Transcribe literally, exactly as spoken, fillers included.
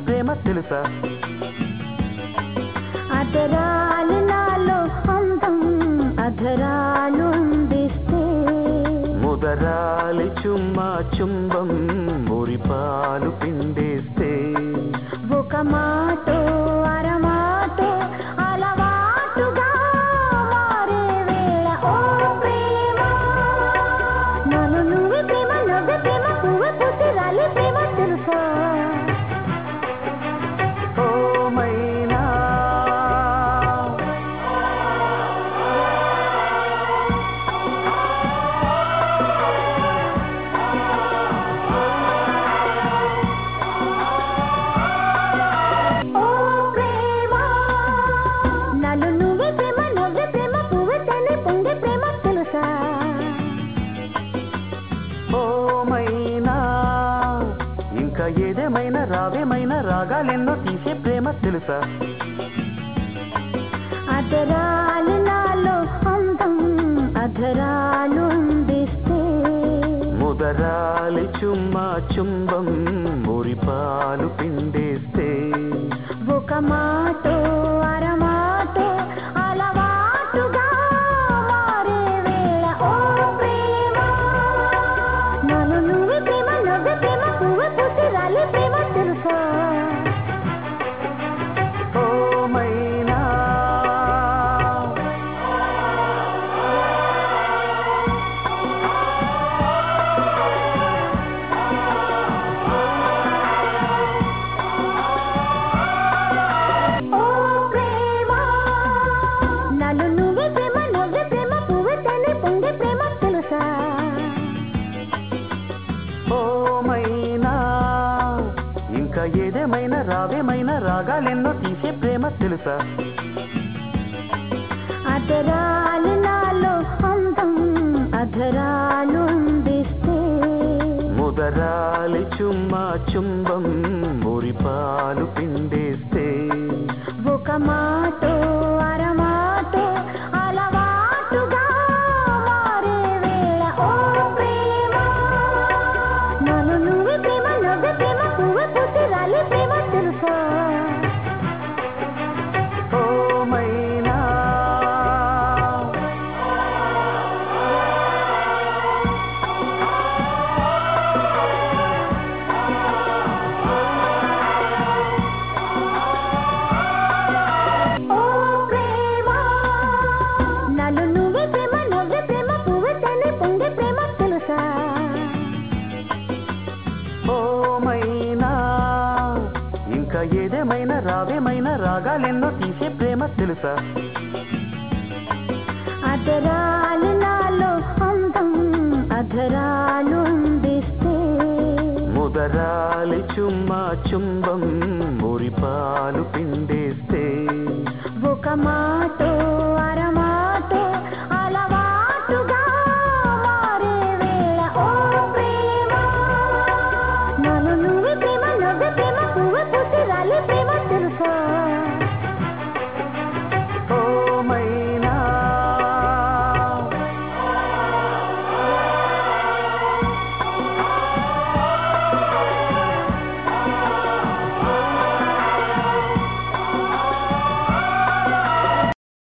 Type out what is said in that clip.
ప్రేమ తెలుసా అధరాలు నాలో అందం అధరాలు అందిస్తే ముదరాలి చుమ్మా చుంబం మురిపాలు పిండేస్తే ఒక మాటో అరమాటో అలవాటుగా మారే వేళ ఓ ప్రేమ నన్ను నువ్వు ప్రేమ నవ్వు ప్రేమ పువ్వు పూసి రాలి ప్రేమ తెలుసా ఓ మైనా ఇంకా ఏదేమైనా రావేమైనా రాగాలెన్నో తీసే ప్రేమ తెలుసా అధరాలు నాలో అందం అధరాలు అందిస్తే ముదరాలి చుమ్మా చుంబం మురిపాలు పిండేస్తే ఒక మాటో అరమాటో అలవాటుగా మారే వేళ ఓ ప్రేమ నన్ను నువ్వు ప్రేమ నవ్వు ప్రేమ పువ్వు పూసి రాలి ప్రేమ తెలుసా ఓ మైనా ఓ ప్రేమ నన్ను నువ్వు ప్రేమ నవ్వు ప్రేమ పువ్వు తల్లి పొంగే ప్రేమ తెలుసా ఓ మైనా ఇంకా ఏదేమైనా రావేమైనా రాగాలెన్నో తీసే ప్రేమ తెలుసా అధరాలు నాలో అందం అధరాలు అందిస్తే ముదరాలి చుమ్మా చుంబం, మురిపాలు పిండేస్తే ఒక మాటో అరమాటో అలవాటుగా మారే వేళ ఓ ప్రేమ నన్ను నువ్వు ప్రేమ నవ్వు ప్రేమ పువ్వు తల్లి పొంగే ప్రేమ తెలుసా ఓ మైనా ఇంకా ఏదేమైనా రావేమైనా రాగాలెన్నో తీసే ప్రేమ తెలుసా అధరాలు నాలో అందం అధరాలు అందిస్తే ఒక మాటో అరమాటో అరమాటో అలవాటుగా మారే వేళ ఓ ప్రేమ నన్ను నువ్వు ప్రేమ నవ్వు ప్రేమ పువ్వు పూసి రాలి ప్రేమ తెలుసా ఓ మైనా ఓ ప్రేమ నన్ను నువ్వు ప్రేమ నవ్వు ప్రేమ పువ్వు తల్లి పొంగే ప్రేమ తెలుసా ఓ మైనా ఇంకా ఏదేమైనా రావేమైనా రాగాలెన్నో తీసే ప్రేమ తెలుసా అధరాలు నాలో అందం అధరాలు అందిస్తే ముదరాలి చుమ్మా చుంబం మురిపాలు పిండేస్తే ఒక మాటో